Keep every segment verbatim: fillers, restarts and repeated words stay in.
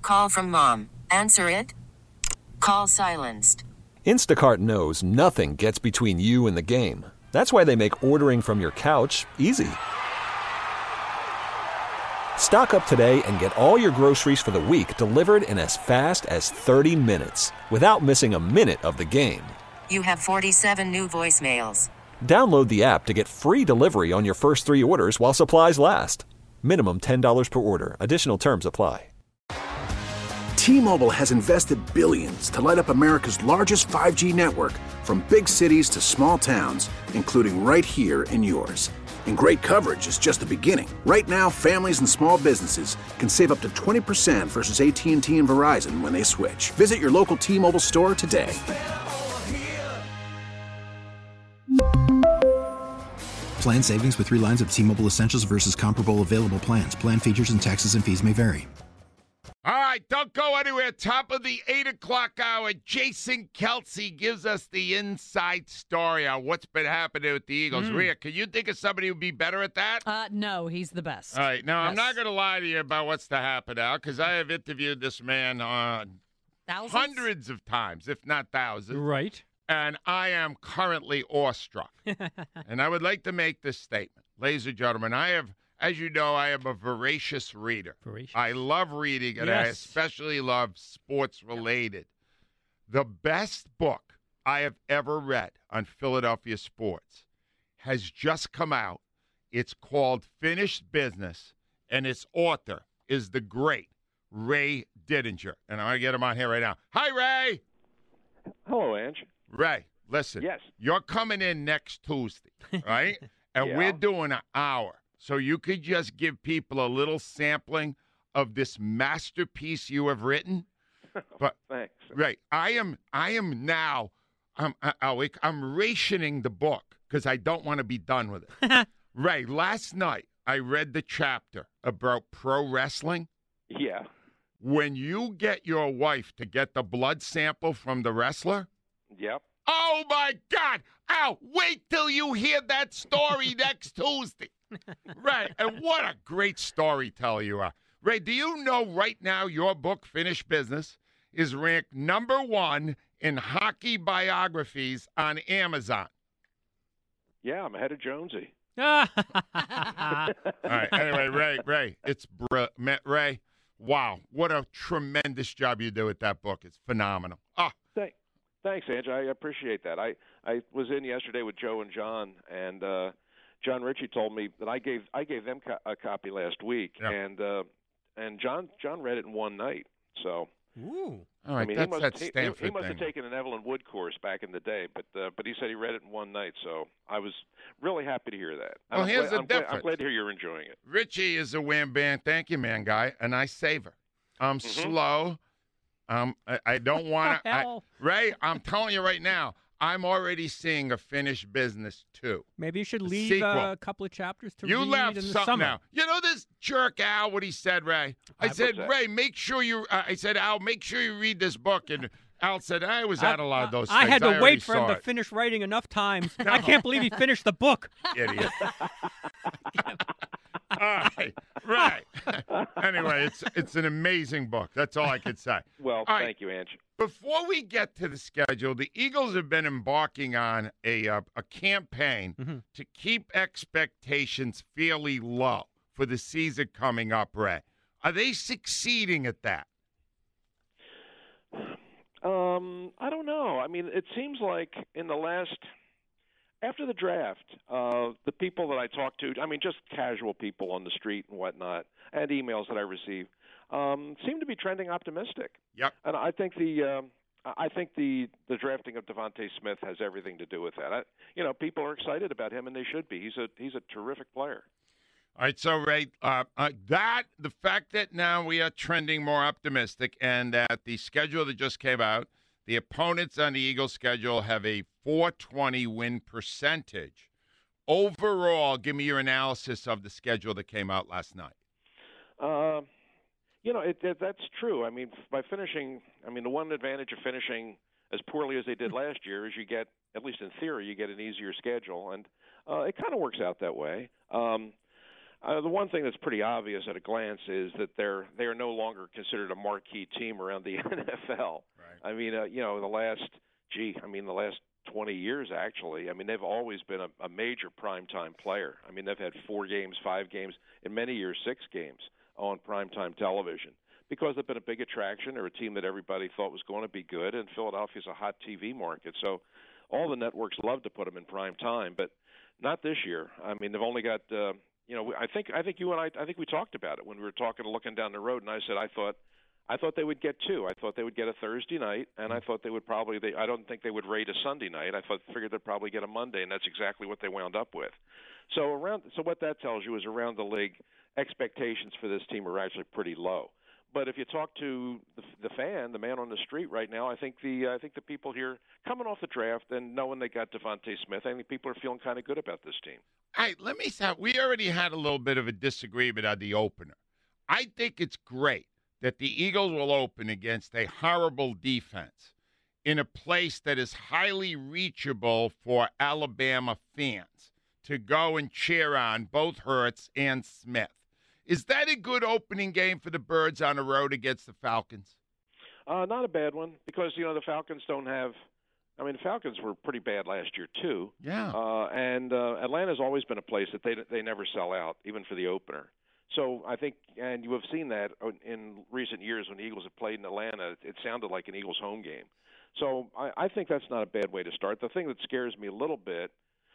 Call from mom. Answer it. Call silenced. Instacart knows nothing gets between you and the game. That's why they make ordering from your couch easy. Stock up today and get all your groceries for the week delivered in as fast as thirty minutes without missing a minute of the game. You have forty-seven new voicemails. Download the app to get free delivery on your first three orders while supplies last. Minimum ten dollars per order. Additional terms apply. T-Mobile has invested billions to light up America's largest five G network, from big cities to small towns, including right here in yours. And great coverage is just the beginning. Right now, families and small businesses can save up to twenty percent versus A T and T and Verizon when they switch. Visit your local T-Mobile store today. Plan savings with three lines of T-Mobile Essentials versus comparable available plans. Plan features and taxes and fees may vary. All right, don't go anywhere. Top of the eight o'clock hour, Jason Kelsey gives us the inside story on what's been happening with the Eagles. Mm. Rhea, can you think of somebody who'd be better at that? Uh, no, he's the best. All right, now yes. I'm not going to lie to you about what's to happen now, because I have interviewed this man on Thousands? hundreds of times, if not thousands. Right. And I am currently awestruck. And I would like to make this statement. Ladies and gentlemen, I have, as you know, I am a voracious reader. Voracious. I love reading, and yes. I especially love sports-related. The best book I have ever read on Philadelphia sports has just come out. It's called Finished Business, and its author is the great Ray Didinger. And I'm going to get him on here right now. Hi, Ray. Hello, Ange. Ray, listen. Yes. You're coming in next Tuesday, right? And yeah. we're doing an hour. So you could just give people a little sampling of this masterpiece you have written. But Thanks. Right. I am I am now I'm I, I'm rationing the book because I don't want to be done with it. Ray, last night I read the chapter about pro wrestling. Yeah. When you get your wife to get the blood sample from the wrestler. Yep. Oh, my God. Ow, wait till you hear that story next Tuesday. Right. And what a great storyteller you are. Ray, do you know right now your book, Finished Business, is ranked number one in hockey biographies on Amazon? Yeah, I'm ahead of Jonesy. All right. Anyway, Ray, Ray, it's br- Ray. Wow, what a tremendous job you do with that book. It's phenomenal. Ah. Thank, thanks, Ange. I appreciate that. I, I was in yesterday with Joe and John, and uh, John Ritchie told me that I gave I gave them co- a copy last week, yeah. and uh, and John John read it in one night. So. Ooh. All right, I mean, that's he must, that he, Stanford he must thing. have taken an Evelyn Wood course back in the day, but uh, but he said he read it in one night, so I was really happy to hear that. Well, I'm here's glad, the I'm glad, difference. I'm glad to hear you're enjoying it. Richie is a wham bam, thank you, man, guy, and I savor. I'm Mm-hmm. slow. Um, I, I don't want to. Ray, I'm telling you right now, I'm already seeing a Finished Business too. Maybe you should A leave sequel. a couple of chapters to You read left in the something summer. now. You know this jerk Al, what he said, Ray? I What's said, that? Ray, make sure you. Uh, I said, Al, make sure you read this book. And Al said, I was at a lot of those. I things. had to already wait for him saw to it. finish writing enough times. I can't believe he finished the book. Idiot. All right, right. Anyway, it's it's an amazing book. That's all I could say. Well, All thank right. you, Ange. Before we get to the schedule, the Eagles have been embarking on a uh, a campaign Mm-hmm. to keep expectations fairly low for the season coming up, Ray. Are they succeeding at that? Um, I don't know. I mean, it seems like in the last after the draft, uh, the people that I talked to, I mean, just casual people on the street and whatnot, and emails that I receive, um, seem to be trending optimistic. Yep. And I think the um, I think the, the drafting of Devontae Smith has everything to do with that. I, you know, people are excited about him, and they should be. He's a he's a terrific player. All right, so Ray, uh, uh, that the fact that now we are trending more optimistic, and that the schedule that just came out, the opponents on the Eagles' schedule have a four twenty win percentage. Overall, give me your analysis of the schedule that came out last night. Uh, you know, it, it, that's true. I mean, by finishing, I mean, the one advantage of finishing as poorly as they did last year is you get, at least in theory, you get an easier schedule, and uh, it kind of works out that way. Um, Uh, the one thing that's pretty obvious at a glance is that they're they are no longer considered a marquee team around the N F L. Right. I mean, uh, you know, the last, gee, I mean, the last twenty years actually. I mean, they've always been a, a major primetime player. I mean, they've had four games, five games, in many years six games on primetime television because they've been a big attraction. They're a team that everybody thought was going to be good, and Philadelphia's a hot T V market. So all the networks love to put them in prime time, but not this year. I mean, they've only got. Uh, You know, I think I think you and I I think we talked about it when we were talking, looking down the road, and I said I thought I thought they would get two. I thought they would get a Thursday night, and I thought they would probably. They, I don't think they would rate a Sunday night. I thought figured they'd probably get a Monday, and that's exactly what they wound up with. So around so what that tells you is around the league, expectations for this team are actually pretty low. But if you talk to the, the fan, the man on the street right now, I think the I think the people here coming off the draft and knowing they got Devontae Smith, I think people are feeling kind of good about this team. All right, let me stop. We already had a little bit of a disagreement on the opener. I think it's great that the Eagles will open against a horrible defense in a place that is highly reachable for Alabama fans to go and cheer on both Hurts and Smith. Is that a good opening game for the Birds on the road against the Falcons? Uh, not a bad one because, you know, the Falcons don't have – I mean, the Falcons were pretty bad last year, too. Yeah. Uh, and uh, Atlanta's always been a place that they they never sell out, even for the opener. So I think – and you have seen that in recent years when the Eagles have played in Atlanta. It sounded like an Eagles home game. So I, I think that's not a bad way to start. The thing that scares me a little bit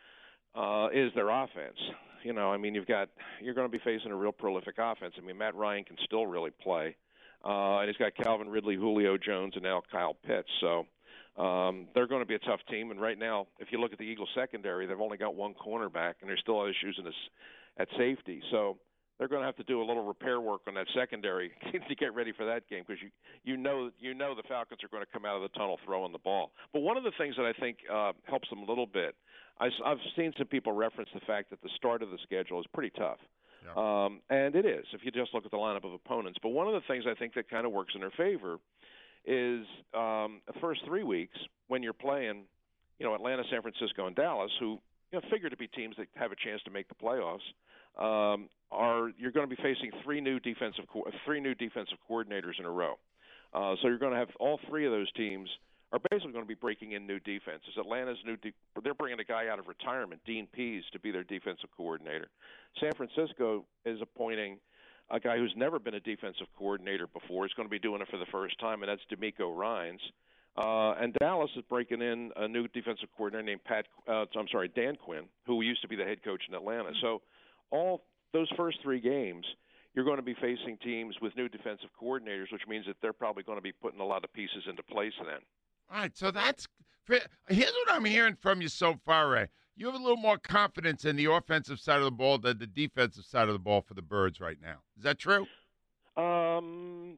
uh, is their offense. You know, I mean, you've got you're going to be facing a real prolific offense. I mean, Matt Ryan can still really play, uh, and he's got Calvin Ridley, Julio Jones, and now Kyle Pitts. So um, they're going to be a tough team. And right now, if you look at the Eagles secondary, they've only got one cornerback, and there's still issues in this at safety. So they're going to have to do a little repair work on that secondary to get ready for that game because you you know you know the Falcons are going to come out of the tunnel throwing the ball. But one of the things that I think uh, helps them a little bit. I, I've seen some people reference the fact that the start of the schedule is pretty tough. Yeah. Um, and it is, if you just look at the lineup of opponents. But one of the things I think that kind of works in their favor is um, the first three weeks when you're playing, you know, Atlanta, San Francisco, and Dallas, who you know, figure to be teams that have a chance to make the playoffs, um, are you're going to be facing three new defensive co- three new defensive coordinators in a row. Uh, so you're going to have all three of those teams are basically going to be breaking in new defenses. Atlanta's new de- they're bringing a guy out of retirement, Dean Pease, to be their defensive coordinator. San Francisco is appointing a guy who's never been a defensive coordinator before. He's going to be doing it for the first time, and that's DeMeco Ryans. Uh, and Dallas is breaking in a new defensive coordinator named Pat. Uh, I'm sorry, Dan Quinn, who used to be the head coach in Atlanta. So all those first three games, you're going to be facing teams with new defensive coordinators, which means that they're probably going to be putting a lot of pieces into place then. All right, so that's here's what I'm hearing from you so far, Ray. You have a little more confidence in the offensive side of the ball than the defensive side of the ball for the Birds right now. Is that true? Um,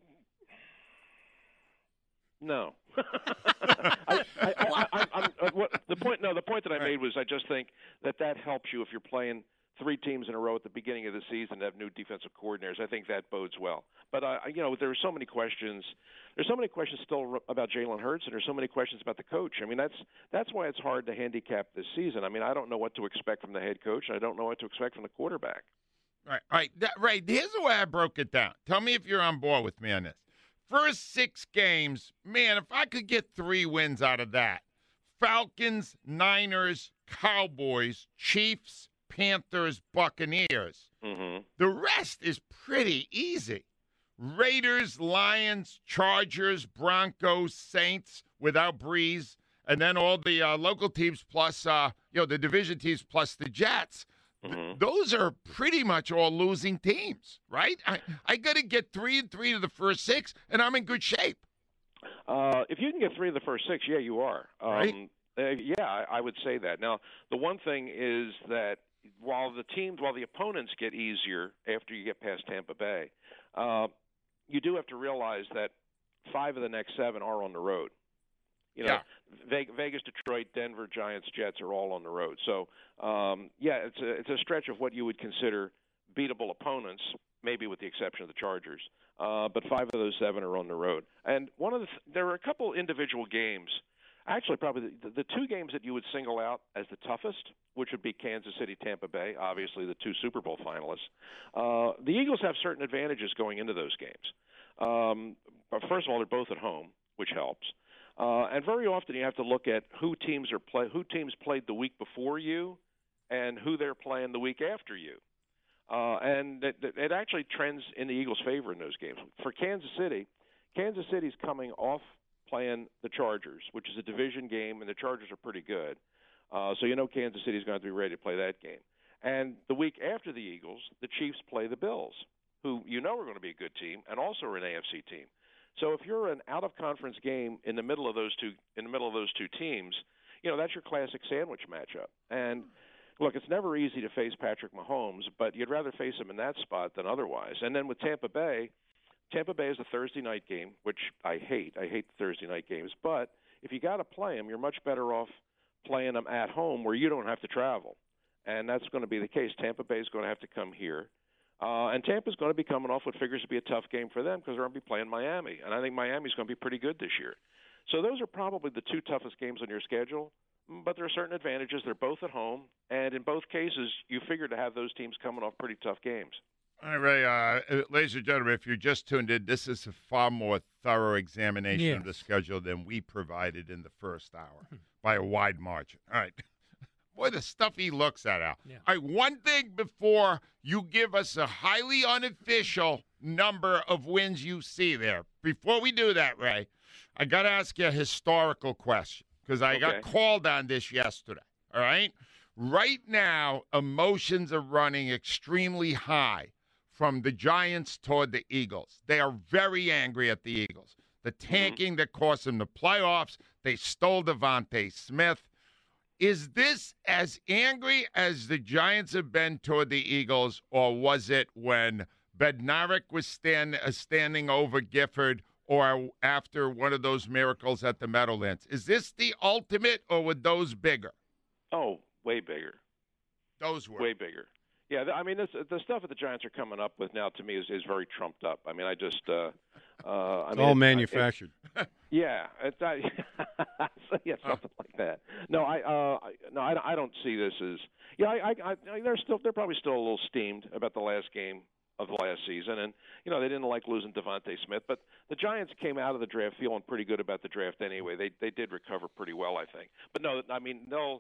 no. I, I, I, I, I'm, uh, what, the point, no, the point that I made was I just think that that helps you if you're playing three teams in a row at the beginning of the season to have new defensive coordinators. I think that bodes well. But, uh, you know, there are so many questions. There's so many questions still about Jalen Hurts, and there's so many questions about the coach. I mean, that's that's why it's hard to handicap this season. I mean, I don't know what to expect from the head coach, and I don't know what to expect from the quarterback. Right, all right, that, right. Here's the way I broke it down. Tell me if you're on board with me on this. First six games, man, if I could get three wins out of that, Falcons, Niners, Cowboys, Chiefs, Panthers, Buccaneers. Mm-hmm. The rest is pretty easy. Raiders, Lions, Chargers, Broncos, Saints without Breeze, and then all the uh, local teams plus, uh, you know, the division teams plus the Jets. Mm-hmm. Th- those are pretty much all losing teams, right? I, I got to get three and three to the first six, and I'm in good shape. Uh, if you can get three of the first six, yeah, you are. Um, right? Uh, yeah, I, I would say that. Now, the one thing is that while the teams, while the opponents get easier after you get past Tampa Bay, uh, you do have to realize that five of the next seven are on the road. You know, yeah. Vegas, Detroit, Denver, Giants, Jets are all on the road. So, um, yeah, it's a it's a stretch of what you would consider beatable opponents, maybe with the exception of the Chargers. Uh, but five of those seven are on the road. And one of the th- there are a couple individual games. Actually, probably the, the two games that you would single out as the toughest, which would be Kansas City, Tampa Bay, obviously the two Super Bowl finalists. Uh, the Eagles have certain advantages going into those games. Um, but first of all, they're both at home, which helps. Uh, and very often you have to look at who teams are play who teams played the week before you, and who they're playing the week after you. Uh, and it, it actually trends in the Eagles' favor in those games. For Kansas City, Kansas City's coming off playing the Chargers, which is a division game, and the Chargers are pretty good. Uh, so you know Kansas City's going to be ready to play that game. And the week after the Eagles, the Chiefs play the Bills, who you know are going to be a good team and also are an A F C team. So if you're an out-of-conference game in the middle of those two in the middle of those two teams, you know that's your classic sandwich matchup. And look, it's never easy to face Patrick Mahomes, but you'd rather face him in that spot than otherwise. And then with Tampa Bay, Tampa Bay is a Thursday night game, which I hate. I hate the Thursday night games. But if you got to play them, you're much better off playing them at home where you don't have to travel. And that's going to be the case. Tampa Bay is going to have to come here. Uh, and Tampa's going to be coming off what figures to be a tough game for them because they're going to be playing Miami. And I think Miami's going to be pretty good this year. So those are probably the two toughest games on your schedule. But there are certain advantages. They're both at home. And in both cases, you figure to have those teams coming off pretty tough games. All right, Ray, uh, ladies and gentlemen, if you just tuned in, this is a far more thorough examination yes. of the schedule than we provided in the first hour by a wide margin. All right. Boy, the stuff he looks at, Al. Yeah. All right, one thing before you give us a highly unofficial number of wins you see there. Before we do that, Ray, I got to ask you a historical question because I okay. got called on this yesterday, all right? Right now, emotions are running extremely high from the Giants toward the Eagles. They are very angry at the Eagles. The tanking mm-hmm. that cost them the playoffs, they stole Devontae Smith. Is this as angry as the Giants have been toward the Eagles, or was it when Bednarik was stand, uh, standing over Gifford or after one of those miracles at the Meadowlands? Is this the ultimate, or were those bigger? Oh, way bigger. Those were. Way bigger. Yeah, I mean, this, the stuff that the Giants are coming up with now, to me, is, is very trumped up. I mean, I just, uh, uh, I it's mean, all it, manufactured. It, yeah, it's, I, yeah, something like that. No, I, uh, I no, I, I don't see this as. Yeah, I, I, I, they're still, they're probably still a little steamed about the last game of the last season, and you know they didn't like losing Devontae Smith, but the Giants came out of the draft feeling pretty good about the draft anyway. They, they did recover pretty well, I think. But no, I mean, no.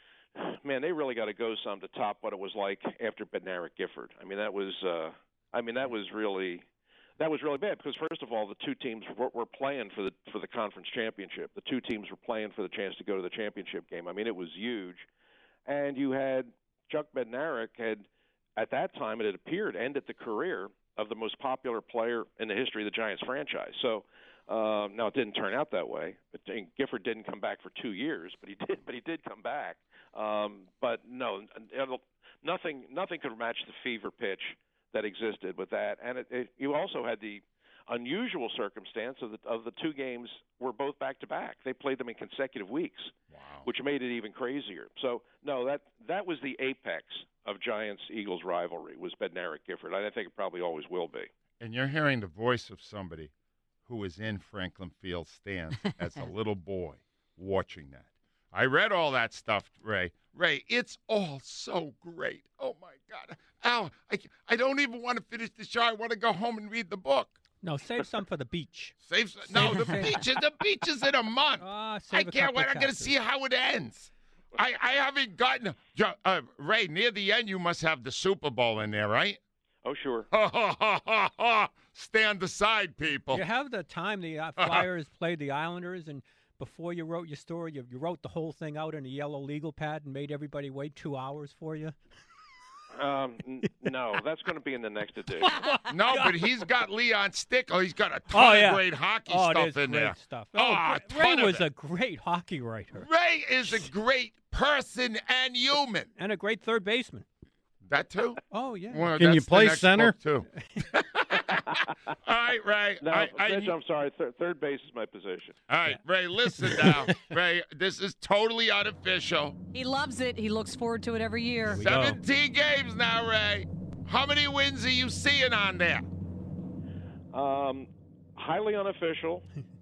Man, they really got to go some to top what it was like after Bednarik Gifford. I mean, that was, uh, I mean, that was really, that was really bad because first of all, the two teams were, were playing for the for the conference championship. The two teams were playing for the chance to go to the championship game. I mean, it was huge, and you had Chuck Bednarik had at that time it had appeared ended the career of the most popular player in the history of the Giants franchise. So. Uh, now it didn't turn out that way. Gifford didn't come back for two years, but he did. But he did come back. Um, but no, nothing, nothing could match the fever pitch that existed with that. And it, it, you also had the unusual circumstance of the of the two games were both back to back. They played them in consecutive weeks, wow. which made it even crazier. So no, that that was the apex of Giants-Eagles rivalry was Bednarik Gifford. I think it probably always will be. And you're hearing the voice of somebody who was in Franklin Field stands as a little boy watching that. I read all that stuff, Ray. Ray, it's all so great. Oh, my God. Al, I, I don't even want to finish the show. I want to go home and read the book. No, save some for the beach. Save some. No, the beach is, the beach is in a month. Uh, I can't wait. I'm going to see how it ends. I, I haven't gotten uh, – Ray, near the end, you must have the Super Bowl in there, right? Oh, sure. Stand aside, people. You have the time the uh, Flyers played the Islanders, and before you wrote your story, you, you wrote the whole thing out in a yellow legal pad and made everybody wait two hours for you? Um, n- no, that's going to be in the next edition. No, but he's got Leon Stickle. He's got a ton oh, yeah. of great hockey oh, stuff in there. Great stuff. Oh, oh a Ray ton was of a it. great hockey writer. Ray is a great person and human. And a great third baseman. That too? Oh, yeah. Well, Can you that's the play next center? book, too. All right, Ray. No, I, I, Rich, I'm sorry. Th- third base is my position. all right, Ray, listen now. Ray, this is totally unofficial. He loves it. He looks forward to it every year. we seventeen games now, Ray. How many wins are you seeing on there? Um, highly unofficial,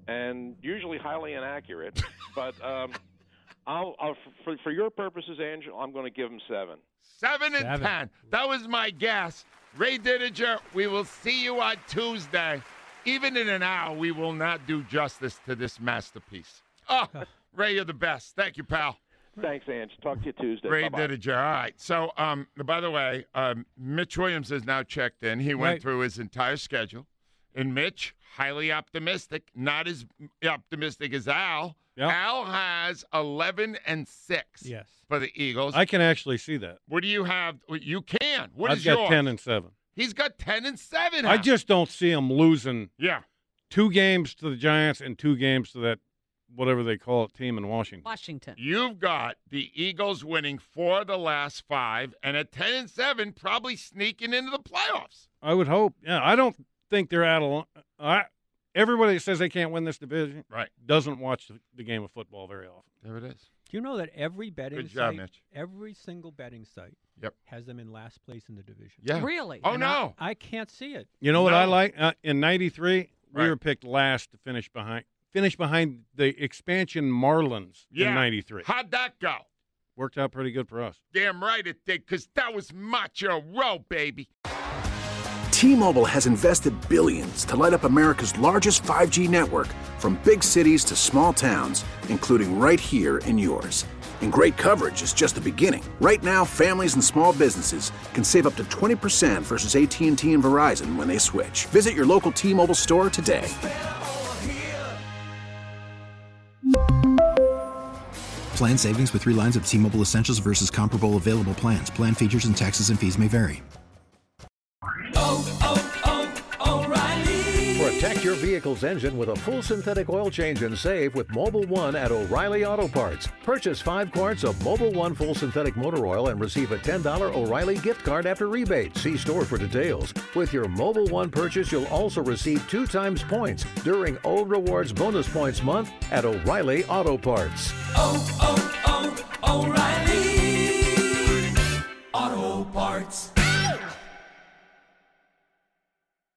and usually highly inaccurate. but um, I'll, I'll for, for your purposes, Angel, I'm going to give him seven. Seven and Seven. ten. That was my guess. Ray Didinger, we will see you on Tuesday. Even in an hour, we will not do justice to this masterpiece. Oh, Ray, you're the best. Thank you, pal. Thanks, Ange. Talk to you Tuesday. Ray Bye-bye. Didinger. All right. So, um, by the way, um, Mitch Williams has now checked in. He went Right. through his entire schedule. And Mitch, highly optimistic, not as optimistic as Al. Yep. Al has eleven and six Yes. for the Eagles. I can actually see that. What do you have? You can. What I've is got yours? ten and seven. He's got ten and seven. I Al. just don't see him losing yeah. two games to the Giants and two games to that whatever they call it team in Washington. Washington. You've got the Eagles winning four of the last five, and at ten and seven, probably sneaking into the playoffs. I would hope. Yeah, I don't think they're out of. I everybody that says they can't win this division Right. doesn't watch the, the game of football very often. There it is. Do you know that every betting Good job, site, Mitch. every single betting site Yep. has them in last place in the division? Yeah. Really? Oh, And no. I, I can't see it. You know what No. I like? Uh, in ninety-three, we Right. were picked last to finish behind finish behind the expansion Marlins Yeah. in ninety-three. How'd that go? Worked out pretty good for us. Damn right it did, because that was Macho Row, baby. T-Mobile has invested billions to light up America's largest five G network, from big cities to small towns, including right here in yours. And great coverage is just the beginning. Right now, families and small businesses can save up to twenty percent versus A T and T and Verizon when they switch. Visit your local T-Mobile store today. Plan savings with three lines of T-Mobile Essentials versus comparable available plans. Plan features and taxes and fees may vary. Protect your vehicle's engine with a full synthetic oil change and save with Mobile One at O'Reilly Auto Parts. Purchase five quarts of Mobile One full synthetic motor oil and receive a ten dollars O'Reilly gift card after rebate. See store for details. With your Mobile One purchase, you'll also receive two times points during O Rewards Bonus Points Month at O'Reilly Auto Parts. Oh, oh, oh, O'Reilly Auto Parts.